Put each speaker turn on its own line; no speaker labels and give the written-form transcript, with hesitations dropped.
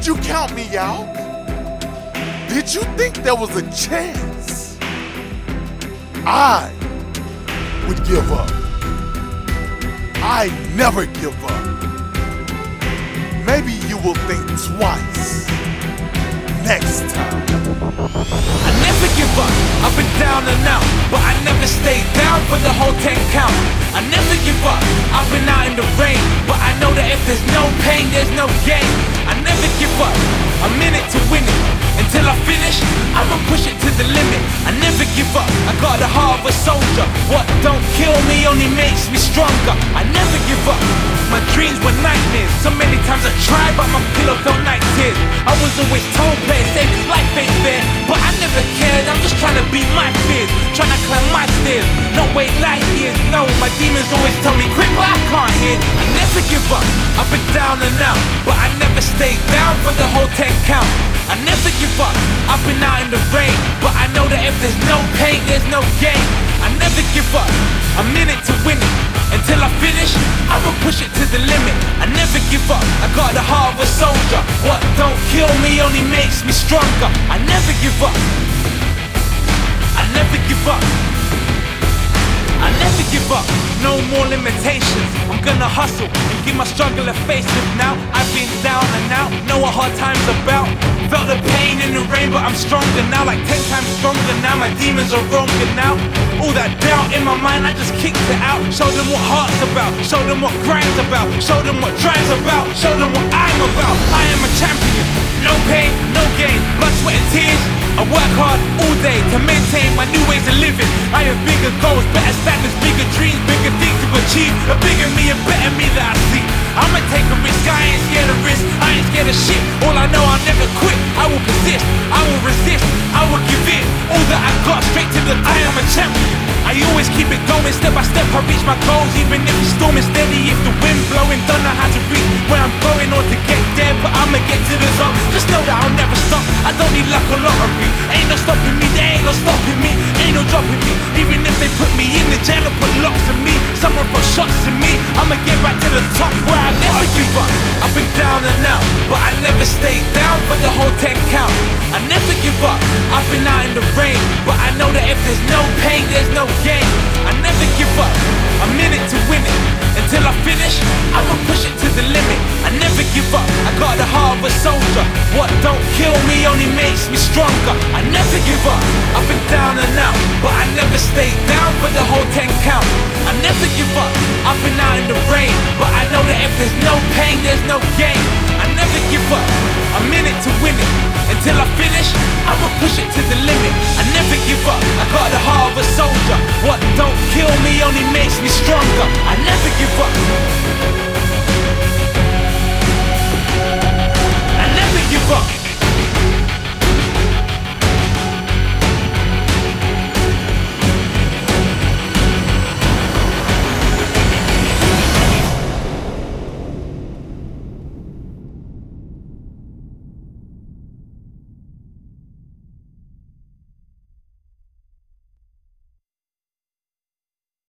you count me out? Did you think there was a chance I would give up? I never give up. Maybe you will think twice next time.
I never give up, I've been down and out, but I never stayed down for the whole 10 count. I never give up, I've been out in the rain, but I know that if there's no pain, there's no gain. I never give up, I'm in it to win it. Until I finish, I'ma push it to the limit. I never give up, I got the heart of a soldier. What don't kill me only makes me stronger. I never give up, my dreams were nightmares. So many times I tried, but my pillow felt night tears. I was always told, play it safe, 'cause life ain't fair. But I never cared, I'm just trying to beat my fears, trying to climb my stairs, not wait light years. No, my demons always tell me quick, but I can't hear. I never give up, I've been down and out, but I never stayed down for the whole 10 count. I never give up, I've been out in the rain, but I know that if there's no pain, there's no gain. I never give up, I'm in it to win it. Until I finish, I'ma push it to the limit. I never give up, I got the heart of a soldier. What don't kill me only makes me stronger. I never give up, I never give up, I never give up, no more limitations. I'm gonna hustle and give my struggle a facelift now. I've been down and out, know what hard times about. Felt the pain in the rain, but I'm stronger now, like 10 times stronger now. My demons are wronger now. All that doubt in my mind, I just kicked it out. Show them what heart's about, show them what grind's about, show them what drive's about, show them what I'm about. I am a champion, no pain, no gain, blood, sweat and tears. I work hard all day to maintain my new ways of living. I have bigger goals, better standards, bigger dreams, bigger things to achieve. A bigger me, a better me that I see. I'ma take a risk, I ain't scared of risk, I ain't scared of shit. All I know, I'll never quit, I will persist, I will resist, I will give in. All that I got, straight to the I am a champion. I always keep it going, step by step I reach my goals. Even if the storm is steady, if the wind blowing, don't know how to reach where I'm going or to get there, but I'ma get to the top. Just know that I'll never stop, I don't need luck or lottery. Ain't no stopping me, there ain't no stopping me, ain't no dropping me. Even if they put me in the jail or put locks on me, someone put shots in me, I'ma get back to the top where I never give up. I've been down and out, but I never stayed down for the whole 10 count. I never give up, I've been out in the rain, but I know that if there's no pain, there's no gain. I never give up, I'm in it to win it. Until I finish, I'ma push it to the limit. I never give up, I got the heart of a soldier. What don't kill me only makes me stronger. I never give up, I've been down and out, but I never stayed down for the whole 10 count. I never give up, I've been out in the rain, but I know that if there's no pain, there's no gain. I never give up, I'm in it to win it. Until I finish, I'ma push it to the limit. I never give up, I got the heart of a soldier. What don't kill me only makes me stronger. I never give up.